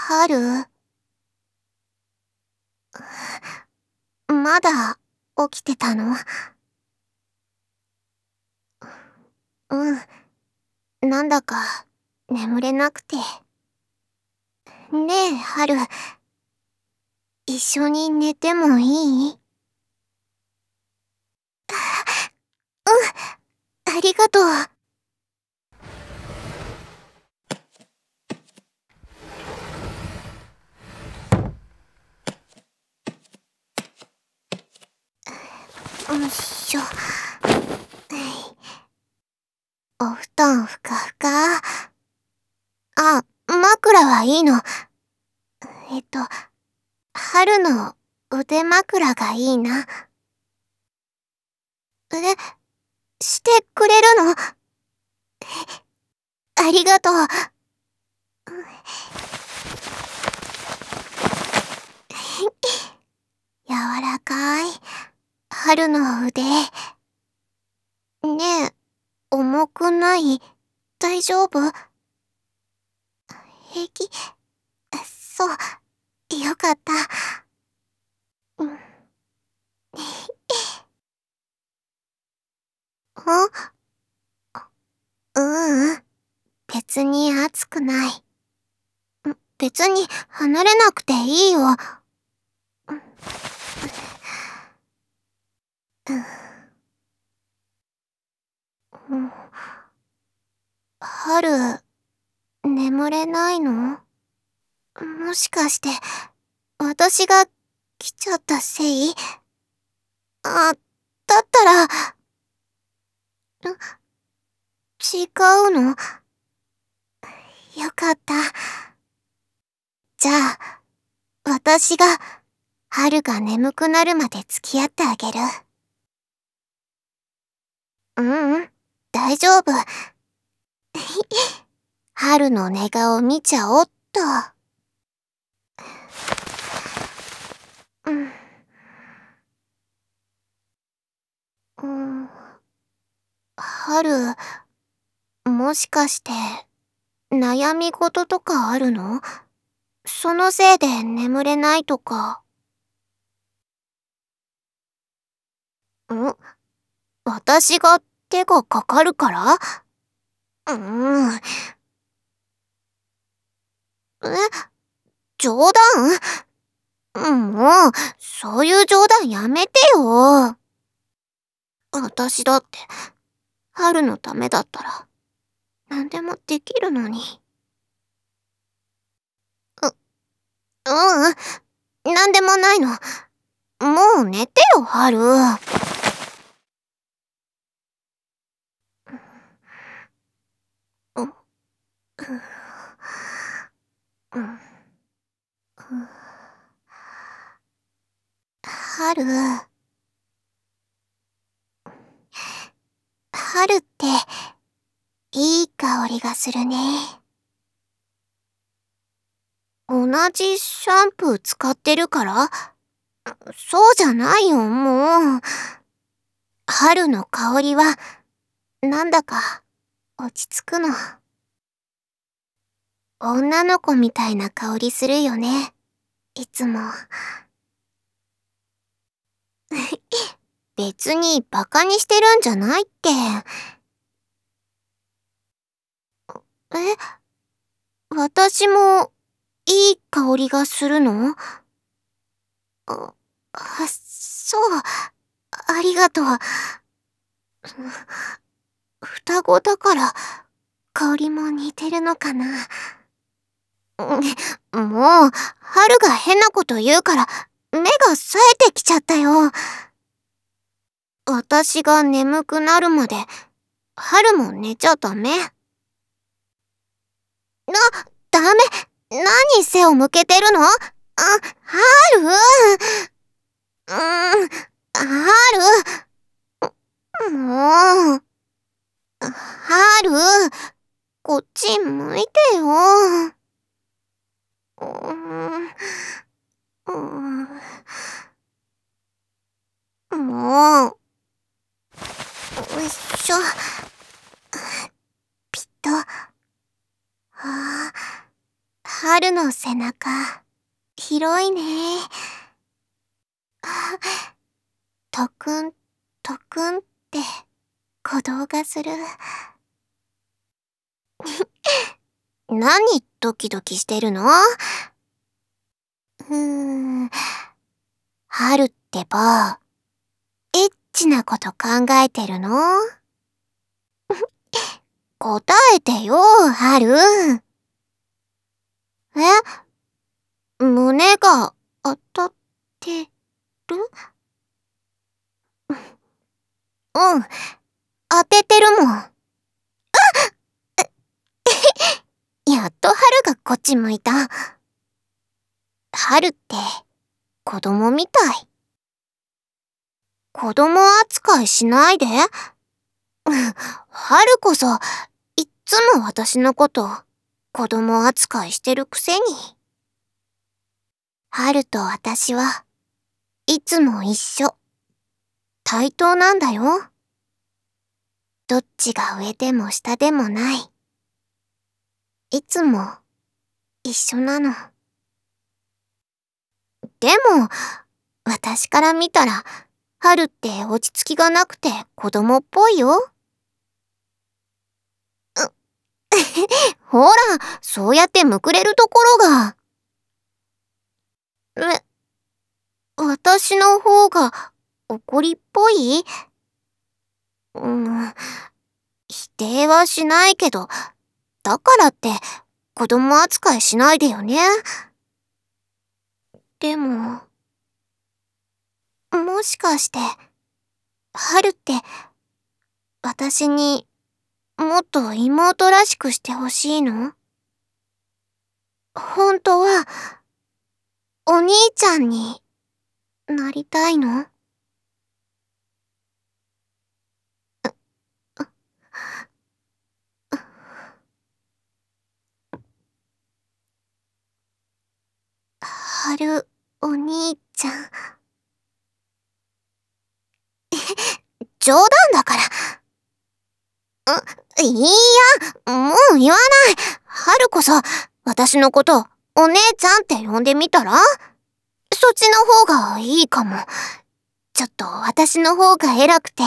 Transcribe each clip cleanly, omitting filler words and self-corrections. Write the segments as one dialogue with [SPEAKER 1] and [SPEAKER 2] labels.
[SPEAKER 1] 春、まだ起きてたの？うん、なんだか眠れなくて。ねえ、春、一緒に寝てもいい？ありがとう。よいしょ。お布団ふかふか。あ、枕はいいの。春の腕枕がいいな。してくれるの？ありがとう。柔らかい春の腕。ねえ、重くない？大丈夫？平気？そう、よかった。うん。ううん、別に熱くない。別に離れなくていいよ。うん、春、眠れないの？もしかして、私が来ちゃったせい？あ、だったら、違うの？よかった。じゃあ、私が、春が眠くなるまで付き合ってあげる。ううん、大丈夫。春の寝顔見ちゃおっと。うん。うん、春、もしかして、悩み事とかあるの？そのせいで眠れないとか。私が手がかかるから？冗談？もう、そういう冗談やめてよ。私だって、春のためだったら、何でもできるのに。なんでもないの。もう寝てよ、春。うん、うん、春、春って、いい香りがするね。同じシャンプー使ってるから？そうじゃないよ、もう。春の香りは、なんだか、落ち着くの。女の子みたいな香りするよね。いつも。別にバカにしてるんじゃないって。え、私もいい香りがするの？あ、そう、ありがとう。双子だから香りも似てるのかな。もう、春が変なこと言うから目が冴えてきちゃったよ。私が眠くなるまで春も寝ちゃダメ？ダメ。何背を向けてるの？春。春。もう。春。こっち向いてよ。うーん、もう。よいしょ。ピッと。はあ、 春の背中、広いね。トクン、トクンって鼓動がする。何ドキドキしてるの？春ってば、エッチなこと考えてるの？答えてよ、春。胸が当たってる？うん、当ててるもん。やっと春がこっち向いた。春って子供みたい。子供扱いしないで。春こそいっつも私のこと子供扱いしてるくせに。春と私はいつも一緒。対等なんだよ。どっちが上でも下でもない。いつも一緒なの。でも、私から見たら、春って落ち着きがなくて子供っぽいよ。ほら、そうやってむくれるところが。私の方が怒りっぽい？否定はしないけど、だからって子供扱いしないでよね。でも、もしかして、春って私にもっと妹らしくしてほしいの？本当は、お兄ちゃんになりたいの？春、お兄ちゃん。冗談だから。いや、もう言わない。春こそ、私のこと、お姉ちゃんって呼んでみたら？そっちの方がいいかも。ちょっと私の方が偉くて。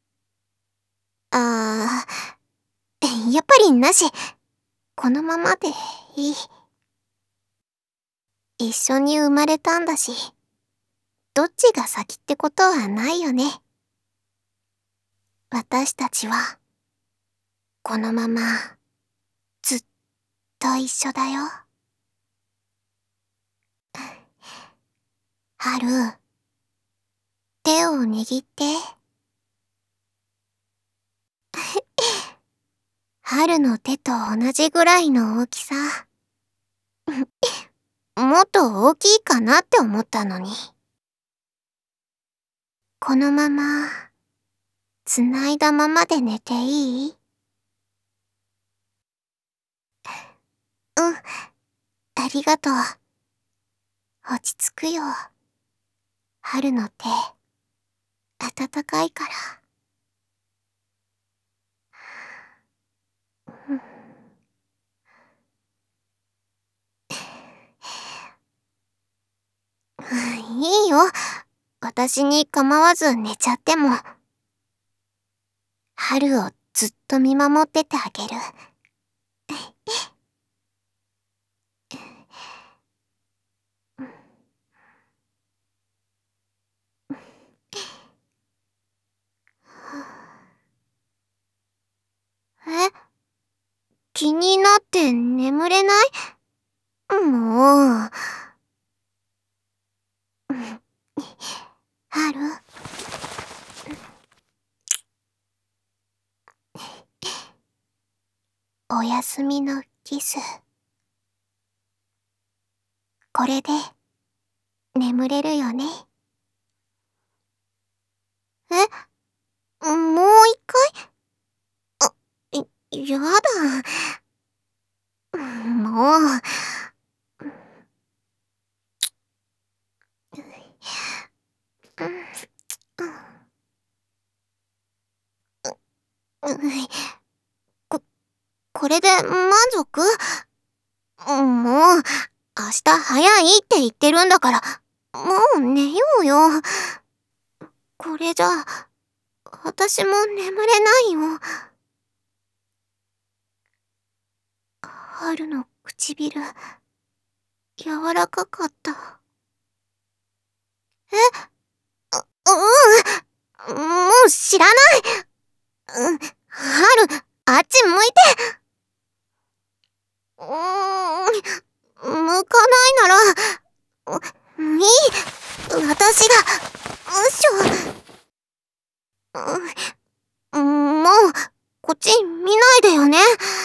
[SPEAKER 1] やっぱりなし。このままでいい。一緒に生まれたんだし、どっちが先ってことはないよね。私たちは、このまま、ずっと一緒だよ。春、手を握って。春の手と同じぐらいの大きさ。もっと大きいかなって思ったのに。このまま、つないだままで寝ていい？うん、ありがとう。落ち着くよ。春の手、暖かいから。いいよ。私に構わず寝ちゃっても。春をずっと見守っててあげる。え？気になって眠れない？もう。春。おやすみのキス。これで眠れるよね。もう一回？やだ。もう。こ、これで満足？ もう、明日早いって言ってるんだから、もう寝ようよ。これじゃ、私も眠れないよ。春の唇、柔らかかった。え？もう知らない。春、あっち向いて。向かないなら、いい。私が、もう、こっち見ないでよね。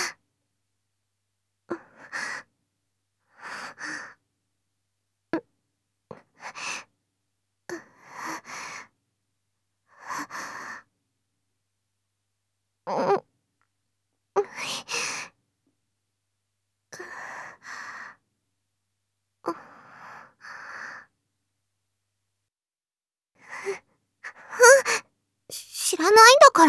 [SPEAKER 1] 知らないんだから。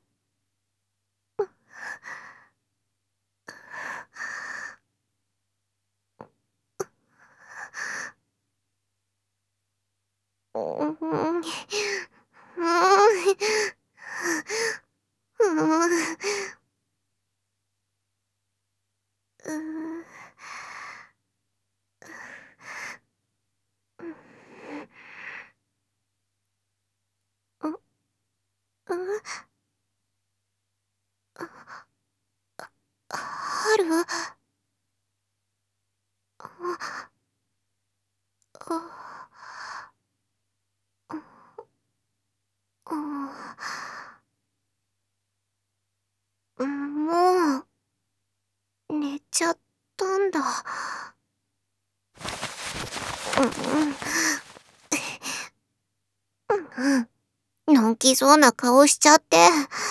[SPEAKER 1] 春？もう、寝ちゃったんだ。のんきそうな顔しちゃって。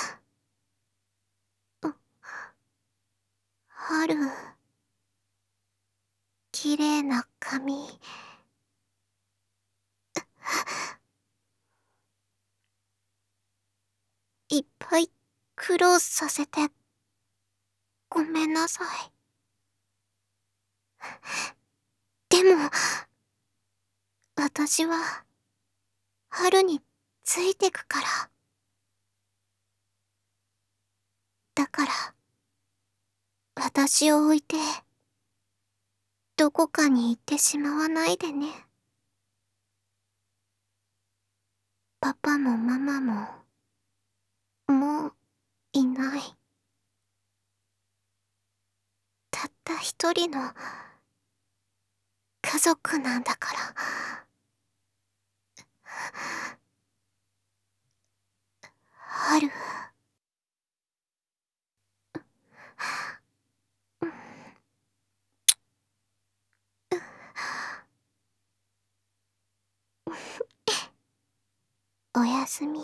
[SPEAKER 1] 春、綺麗な髪。いっぱい苦労させて、ごめんなさい。でも、私は、春についてくから。だから、私を置いて、どこかに行ってしまわないでね。パパもママも、もう、いない。たった一人の、家族なんだから。春。おやすみ。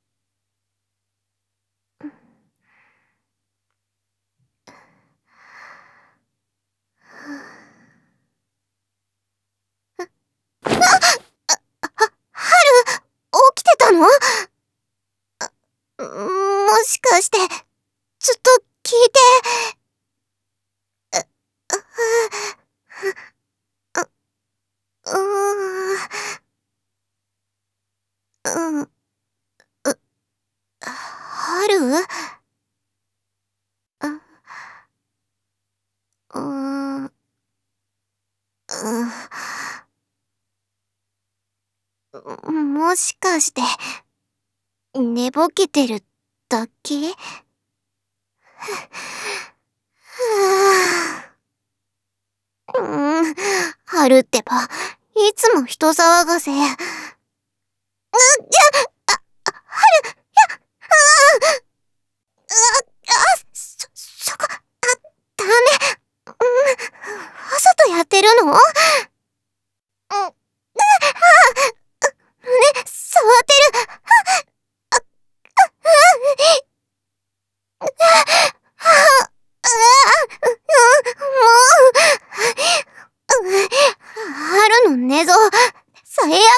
[SPEAKER 1] 起きてたの？もしかして、ずっと聞いて。う、う、うん、う、春？う、もしかして、寝ぼけてるだけ？春ってば、いつも人騒がせ。ダメ。わざとやってるの？胸、触ってる。春の寝相、最悪。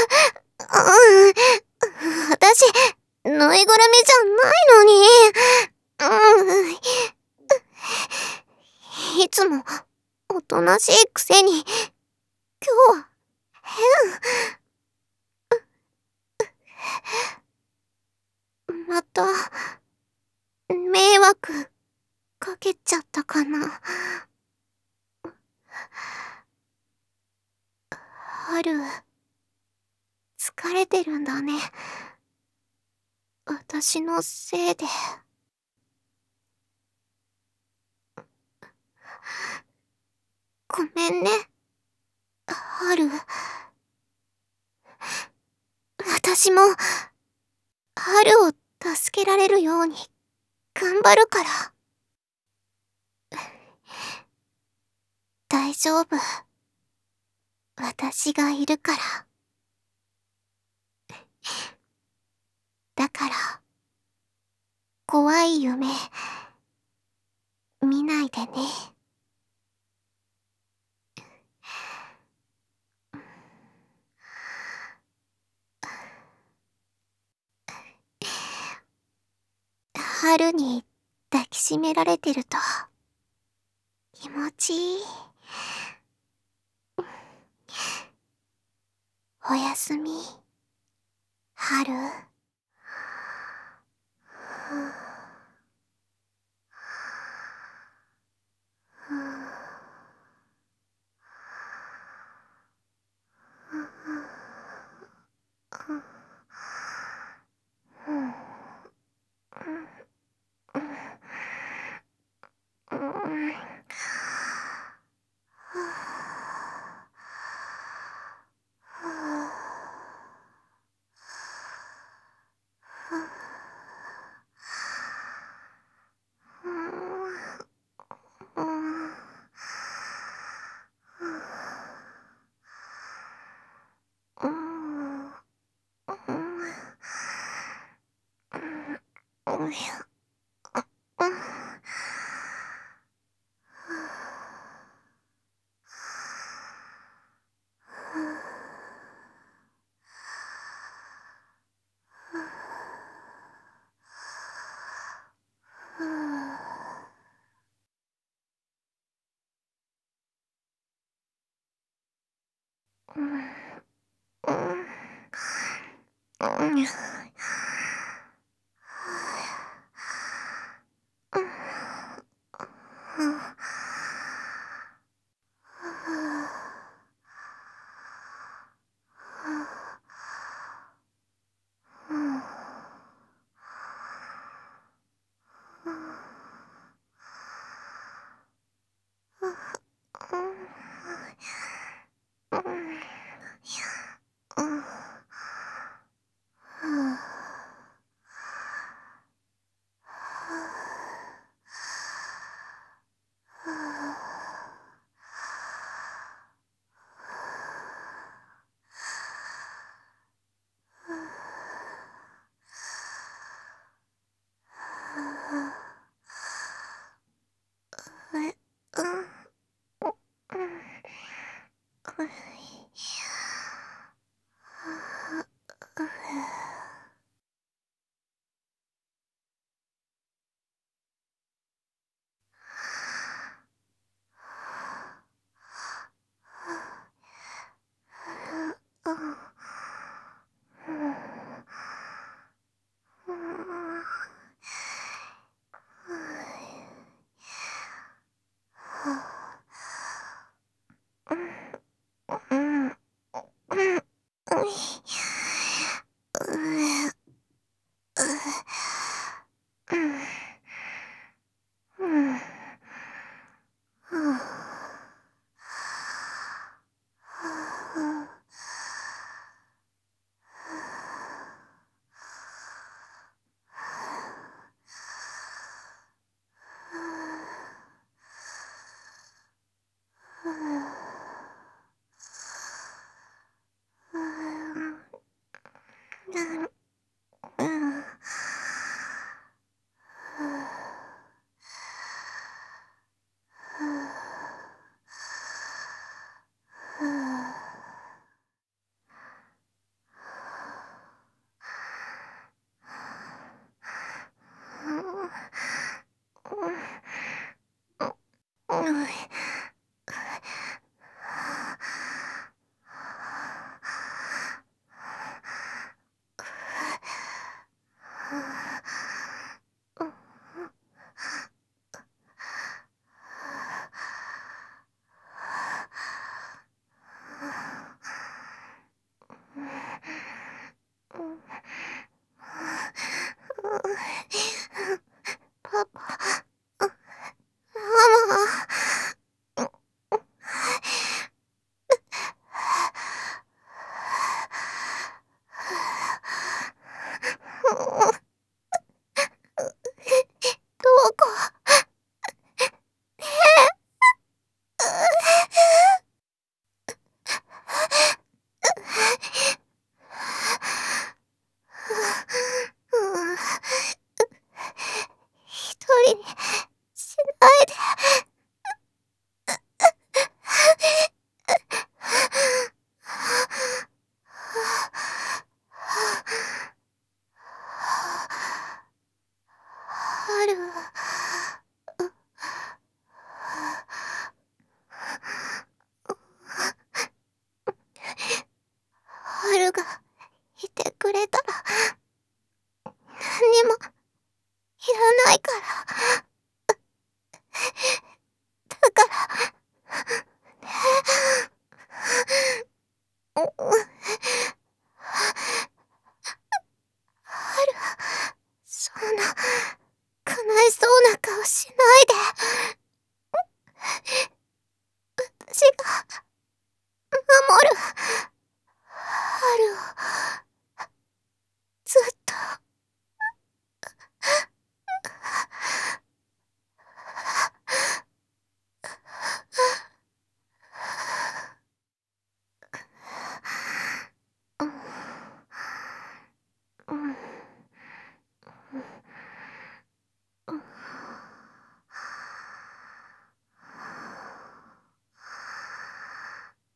[SPEAKER 1] 私、ぬいぐるみじゃないのに。いつも、 おとなしいくせに、今日はまた、迷惑かけちゃったかな。春、疲れてるんだね。私のせいで。ごめんね、春。私も、春を助けられるように、頑張るから。大丈夫。私がいるから。だから、怖い夢、見ないでね。春に抱きしめられてると、気持ちいい。おやすみ、春。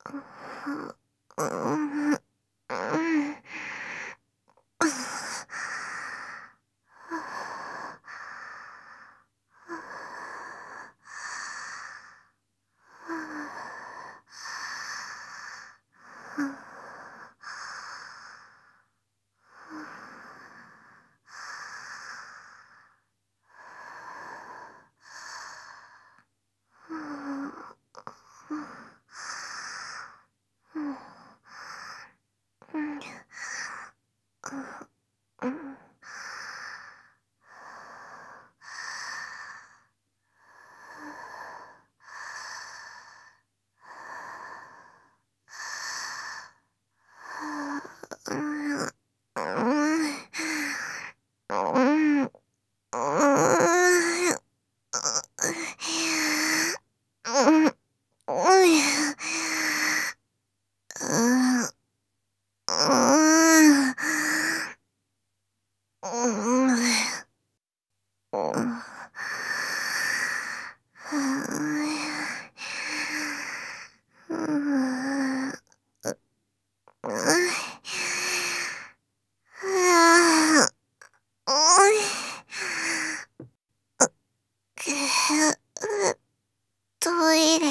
[SPEAKER 1] うん、うん、トイレ。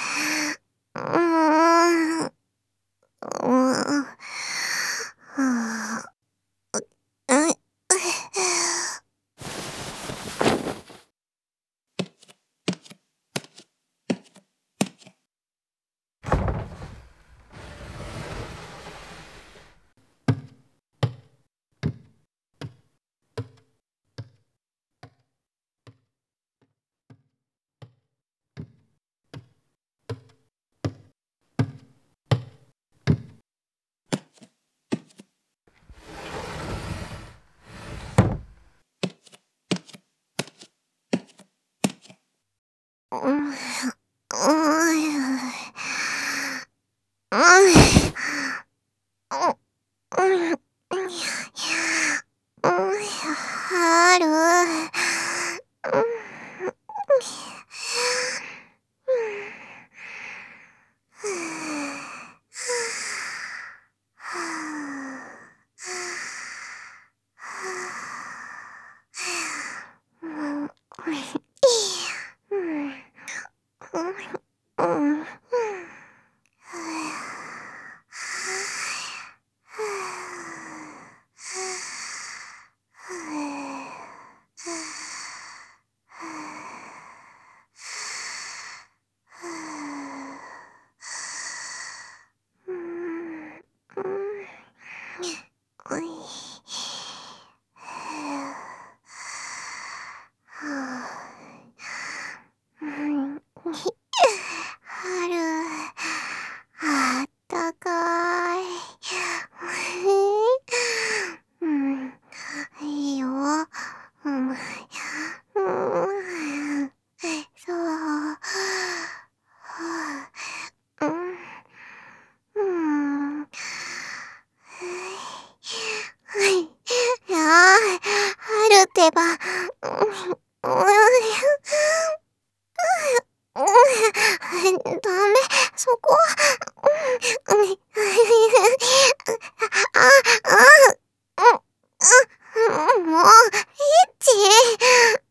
[SPEAKER 1] はる。春、あったかい。いいよ。そう。いや春ってば。ダメ、そこは。あ、もう、エッチ。